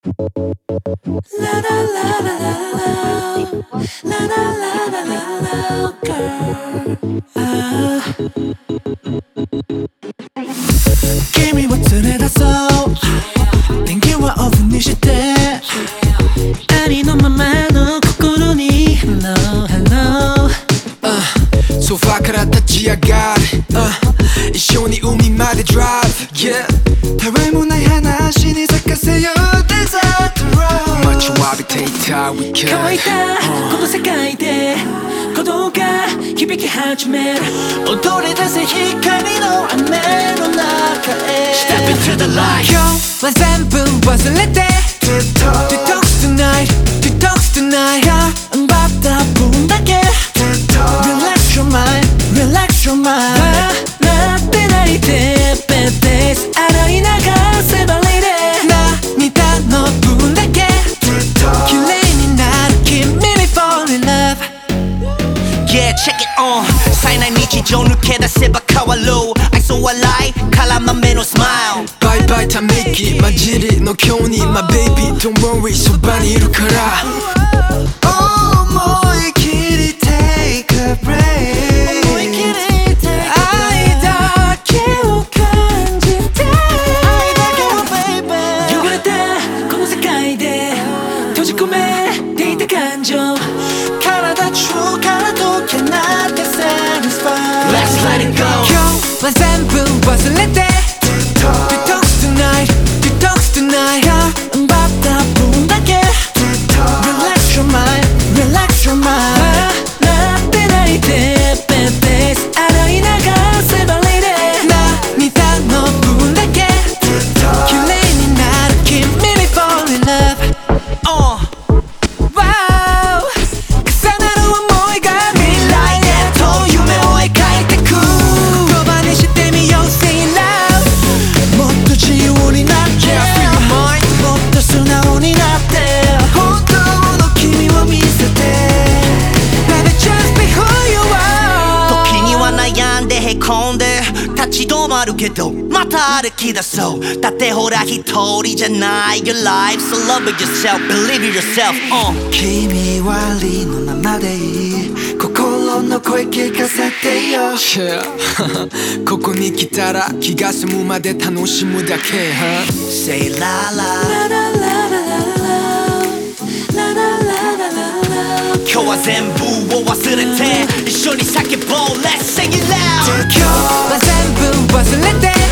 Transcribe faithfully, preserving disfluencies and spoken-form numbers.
La la la la la la la la la la la girl. Ah. 君を連れ出そう電源はオフにしてありのままの心に Hello Hello、 uh, ソファーから立ち上がる、uh, 一緒に海まで Drive、yeah、 たわいもない話に咲かせようデザートロー待ちわびていた We can、 乾いたこの世界で鼓動が響き始める踊り出せ光の雨の中へ Step into the light 今日は全部忘れて Detox tonight Detox tonight 頑張った分だけ Relax your mind Relax your mind 笑って泣いて Bad days 洗い流せばいいで涙の分だけ綺麗になる君に fall in love Yeah, check it on 冴えない日常抜け出せば変わる愛想笑い絡まめのスマイルバイバイため息混じりの今日に My baby don't worry そばにいるから思い切り take a break 思い切り take a break 愛だけを感じて愛だけを baby 汚れたこの世界で閉じ込めていた感情体中から解けなって satisfied Let's let it go 今日は全部忘れて Detox tonight Detox tonight 頑張った分だけ Relax your mind Relax your mind 笑って泣いて Bad days 洗い流せばいいで涙の分だけ綺麗になる君に fall in love uh. Wow 重なる想いが未来へと夢を描いてく言葉にしてみよう Say love もっと自由になって Yeah, I feel your mind もっと素直になって本当の君を見せて Baby just be who you are 時には悩んでへこんで立ち止まるけどまた歩き出そうだってほら一人じゃない Your life so love yourself believe in yourself、uh. 君はありのままでいい心の声聞かせてよ Yeah ここに来たら気が済むまで楽しむだけ、huh? Say la la La la la la la la la la la la 今日は全部を忘れて一緒に叫ぼう Let's sing it loud 今日は全部忘れて